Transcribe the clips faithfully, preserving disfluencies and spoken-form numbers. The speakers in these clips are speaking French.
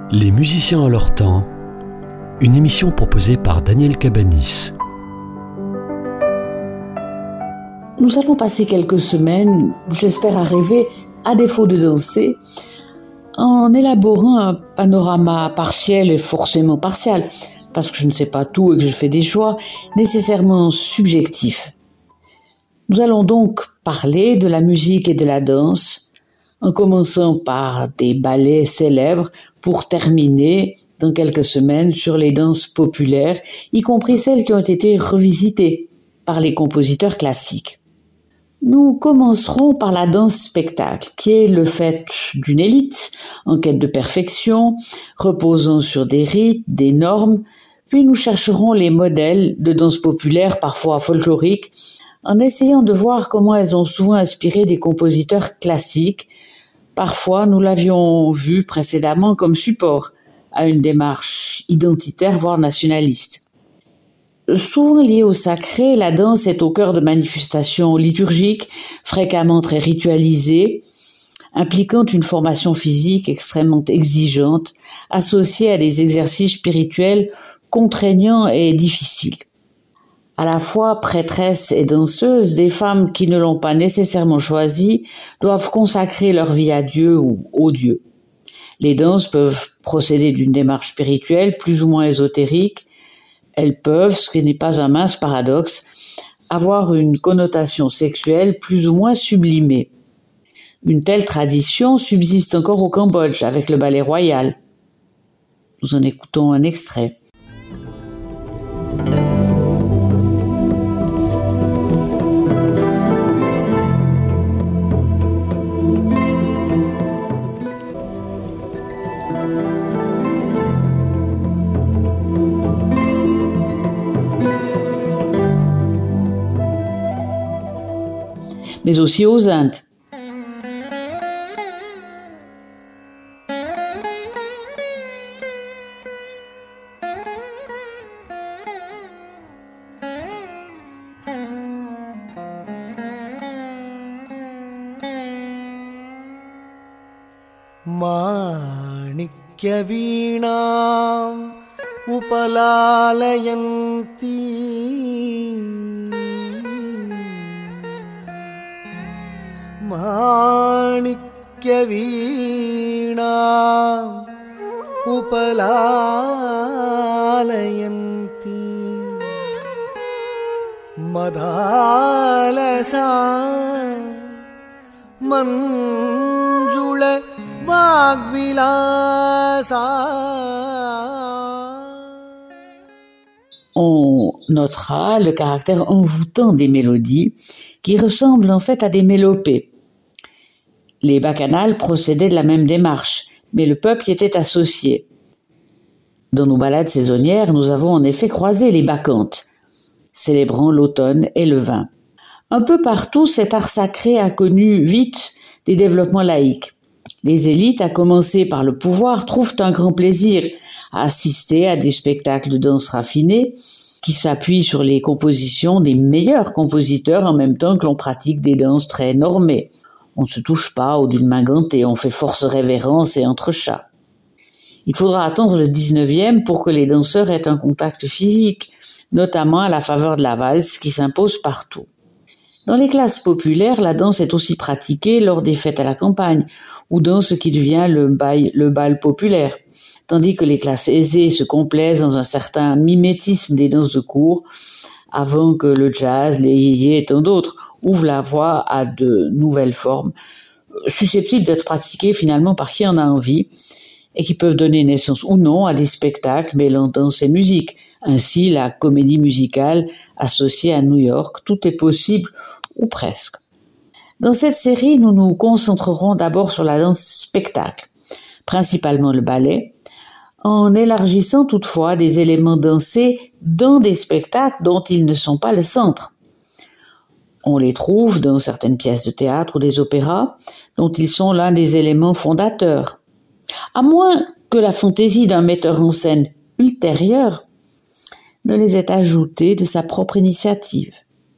Les musiciens en leur temps, une émission proposée par Daniel Cabanis. Nous allons passer quelques semaines, j'espère à rêver, à défaut de danser, en élaborant un panorama partiel et forcément partial, parce que je ne sais pas tout et que je fais des choix nécessairement subjectifs. Nous allons donc parler de la musique et de la danse, en commençant par des ballets célèbres pour terminer dans quelques semaines sur les danses populaires, y compris celles qui ont été revisitées par les compositeurs classiques. Nous commencerons par la danse-spectacle, qui est le fait d'une élite en quête de perfection, reposant sur des rites, des normes, puis nous chercherons les modèles de danse populaire, parfois folkloriques, en essayant de voir comment elles ont souvent inspiré des compositeurs classiques. Parfois, nous l'avions vu précédemment comme support à une démarche identitaire, voire nationaliste. Souvent liée au sacré, la danse est au cœur de manifestations liturgiques, fréquemment très ritualisées, impliquant une formation physique extrêmement exigeante, associée à des exercices spirituels contraignants et difficiles. À la fois prêtresses et danseuses, des femmes qui ne l'ont pas nécessairement choisi doivent consacrer leur vie à Dieu ou au Dieu. Les danses peuvent procéder d'une démarche spirituelle plus ou moins ésotérique. Elles peuvent, ce qui n'est pas un mince paradoxe, avoir une connotation sexuelle plus ou moins sublimée. Une telle tradition subsiste encore au Cambodge avec le ballet royal. Nous en écoutons un extrait. Mais aussi aux Indes. माणिक्यवीणाम् उपलालयन्ती माणिक्यवीणाम् उपलालयन्ती मदालसा मञ्जुळ वाग्विलासा. On notera le caractère envoûtant des mélodies qui ressemblent en fait à des mélopées. Les bacchanales procédaient de la même démarche, mais le peuple y était associé. Dans nos balades saisonnières, nous avons en effet croisé les bacchantes, célébrant l'automne et le vin. Un peu partout, cet art sacré a connu vite des développements laïques. Les élites, à commencer par le pouvoir, trouvent un grand plaisir à assister à des spectacles de danse raffinés qui s'appuient sur les compositions des meilleurs compositeurs en même temps que l'on pratique des danses très normées. On ne se touche pas ou d'une main gantée, on fait force révérence et entrechats. Il faudra attendre le dix-neuvième pour que les danseurs aient un contact physique, notamment à la faveur de la valse qui s'impose partout. Dans les classes populaires, la danse est aussi pratiquée lors des fêtes à la campagne ou dans ce qui devient le bal, le bal populaire, tandis que les classes aisées se complaisent dans un certain mimétisme des danses de cour avant que le jazz, les yéyés et tant d'autres ouvrent la voie à de nouvelles formes, susceptibles d'être pratiquées finalement par qui en a envie et qui peuvent donner naissance ou non à des spectacles mêlant danse et musique. Ainsi, la comédie musicale associée à New York, tout est possible ou presque. Dans cette série, nous nous concentrerons d'abord sur la danse spectacle, principalement le ballet, en élargissant toutefois des éléments dansés dans des spectacles dont ils ne sont pas le centre. On les trouve dans certaines pièces de théâtre ou des opéras, dont ils sont l'un des éléments fondateurs. À moins que la fantaisie d'un metteur en scène ultérieur ne les ait ajoutés de sa propre initiative.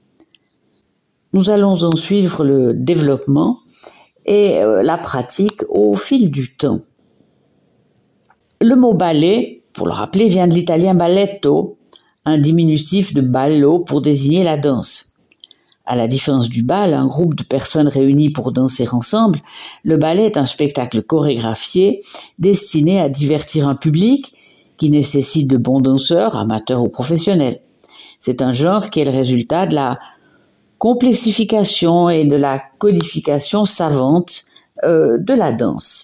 Nous allons en suivre le développement et la pratique au fil du temps. Le mot ballet, pour le rappeler, vient de l'italien balletto, un diminutif de ballo pour désigner la danse. À la différence du bal, un groupe de personnes réunies pour danser ensemble, le ballet est un spectacle chorégraphié destiné à divertir un public qui nécessite de bons danseurs, amateurs ou professionnels. C'est un genre qui est le résultat de la complexification et de la codification savante euh, de la danse.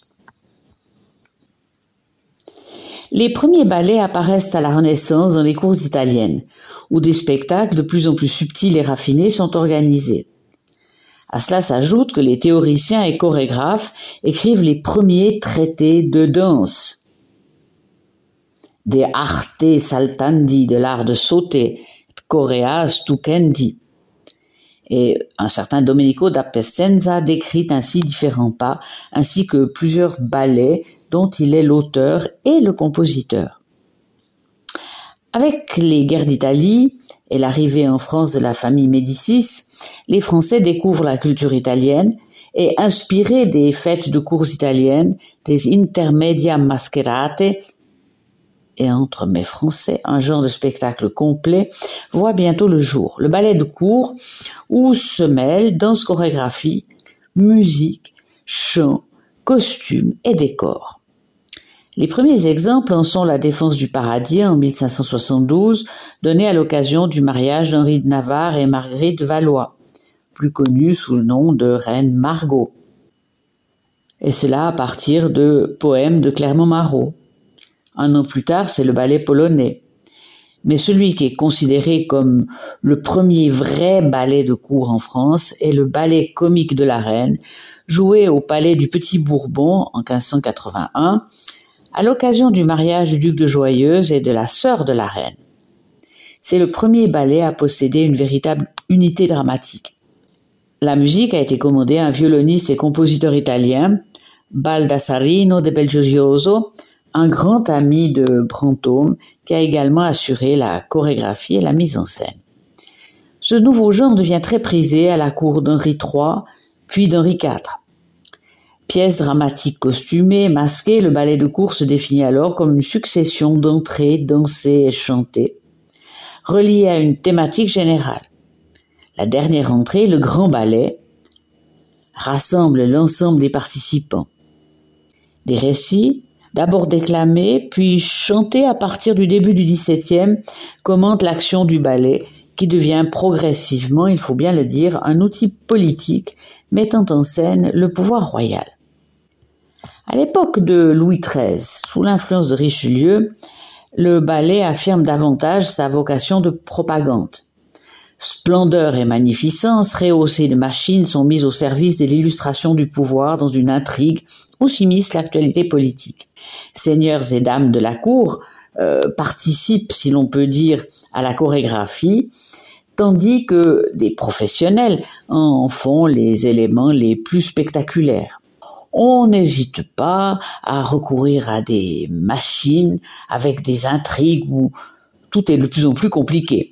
Les premiers ballets apparaissent à la Renaissance dans les cours italiennes, où des spectacles de plus en plus subtils et raffinés sont organisés. À cela s'ajoute que les théoriciens et chorégraphes écrivent les premiers traités de danse. De arte saltandi, de l'art de sauter, chorea stupendi. Et un certain Domenico da Piacenza décrit ainsi différents pas, ainsi que plusieurs ballets dont il est l'auteur et le compositeur. Avec les guerres d'Italie et l'arrivée en France de la famille Médicis, les Français découvrent la culture italienne et, inspirés des fêtes de cours italiennes, des intermedia mascherate, et entre mes Français, un genre de spectacle complet, voit bientôt le jour. Le ballet de cour, où se mêlent danse, chorégraphie, musique, chant, costumes et décors. Les premiers exemples en sont la défense du paradis en mille cinq cent soixante-douze, donnée à l'occasion du mariage d'Henri de Navarre et Marguerite de Valois, plus connue sous le nom de Reine Margot. Et cela à partir de poèmes de Clermont-Marot. Un an plus tard, c'est le ballet polonais. Mais celui qui est considéré comme le premier vrai ballet de cour en France est le ballet comique de la Reine, joué au Palais du Petit Bourbon en quinze cent quatre-vingt-un, à l'occasion du mariage du duc de Joyeuse et de la sœur de la Reine. C'est le premier ballet à posséder une véritable unité dramatique. La musique a été commandée à un violoniste et compositeur italien, Baldassarino de Belgiojoso, un grand ami de Brantôme, qui a également assuré la chorégraphie et la mise en scène. Ce nouveau genre devient très prisé à la cour d'Henri trois, puis d'Henri quatre. Pièce dramatique costumée, masquée, le ballet de cour se définit alors comme une succession d'entrées dansées et chantées, reliées à une thématique générale. La dernière entrée, le grand ballet, rassemble l'ensemble des participants. Des récits, d'abord déclamés, puis chantés à partir du début du dix-septième, commentent l'action du ballet, qui devient progressivement, il faut bien le dire, un outil politique mettant en scène le pouvoir royal. À l'époque de Louis treize, sous l'influence de Richelieu, le ballet affirme davantage sa vocation de propagande. Splendeur et magnificence, rehaussées de machines, sont mises au service de l'illustration du pouvoir dans une intrigue où s'immisce l'actualité politique. Seigneurs et dames de la cour euh, participent, si l'on peut dire, à la chorégraphie, tandis que des professionnels en font les éléments les plus spectaculaires. On n'hésite pas à recourir à des machines avec des intrigues où tout est de plus en plus compliqué.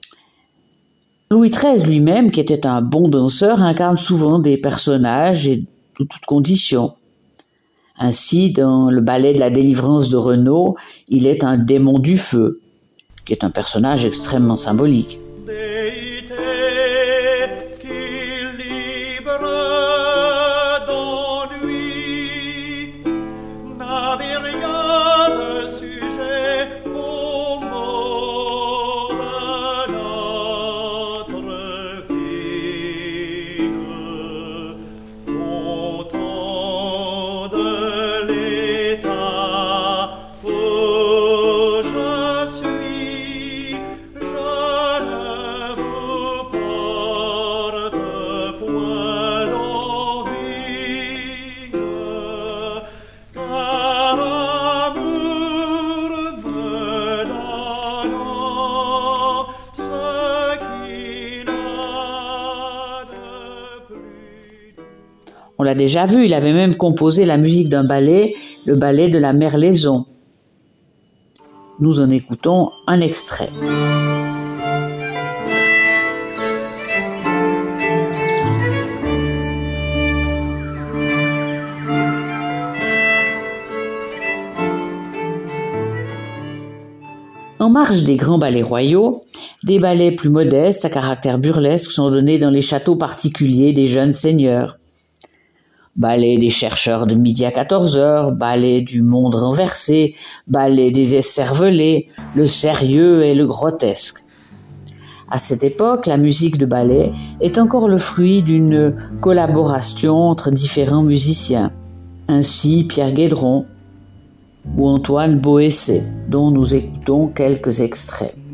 Louis treize lui-même, qui était un bon danseur, incarne souvent des personnages et de toutes conditions. Ainsi, dans le ballet de la délivrance de Renaud, il est un démon du feu, qui est un personnage extrêmement symbolique. On l'a déjà vu, il avait même composé la musique d'un ballet, le ballet de la Merlaison. Nous en écoutons un extrait. En marge des grands ballets royaux, des ballets plus modestes à caractère burlesque sont donnés dans les châteaux particuliers des jeunes seigneurs. Ballet des chercheurs de midi à quatorze heures, ballet du monde renversé, ballet des écervelés, le sérieux et le grotesque. À cette époque, la musique de ballet est encore le fruit d'une collaboration entre différents musiciens. Ainsi Pierre Guédron ou Antoine Boëssé, dont nous écoutons quelques extraits.